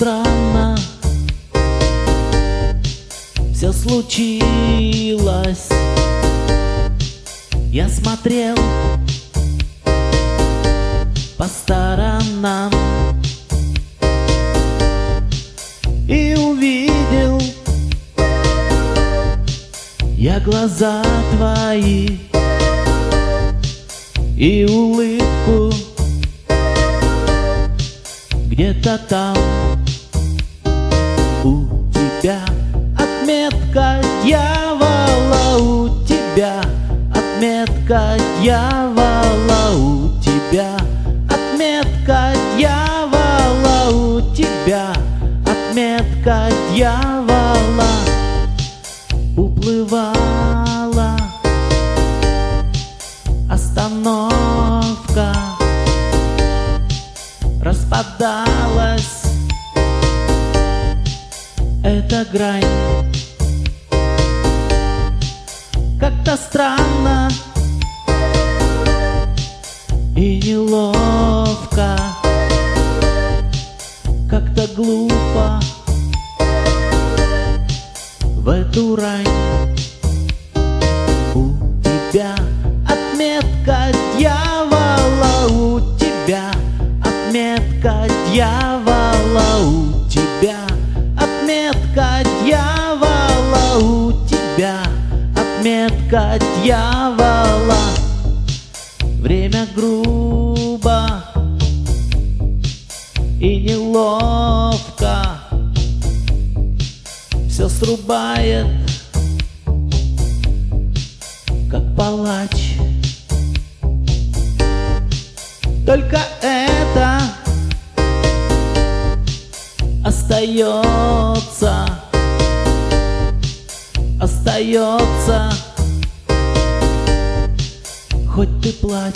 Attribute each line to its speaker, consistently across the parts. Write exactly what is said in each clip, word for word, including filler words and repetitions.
Speaker 1: странно все случилось. Я смотрел по сторонам и увидел я глаза твои и улыбку где-то там. У тебя отметка дьявола, у тебя отметка дьявола, у тебя отметка дьявола, у тебя отметка дьявола. Уплывала остановка, распадалась эта грань. Как-то странно и неловко, как-то глупо в эту рань. У тебя отметка дьявола, у тебя отметка дьявола, у тебя отметка дьявола, у тебя отметка дьявола. Время грубо и неловко все срубает, как палач. Только это остается, остается, хоть ты плачь.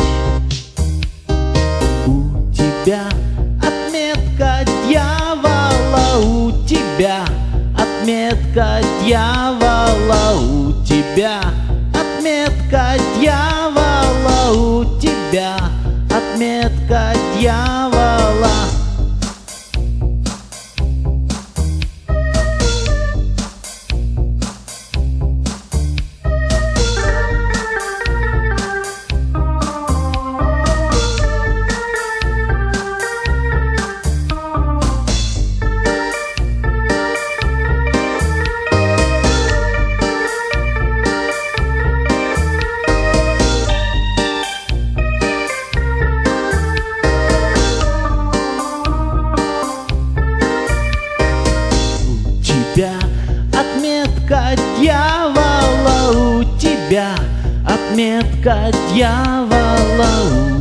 Speaker 1: У тебя отметка дьявола, у тебя отметка дьявола, у тебя отметка дьявола, у тебя отметка дьявола. Отметка дьявола, у тебя отметка дьявола.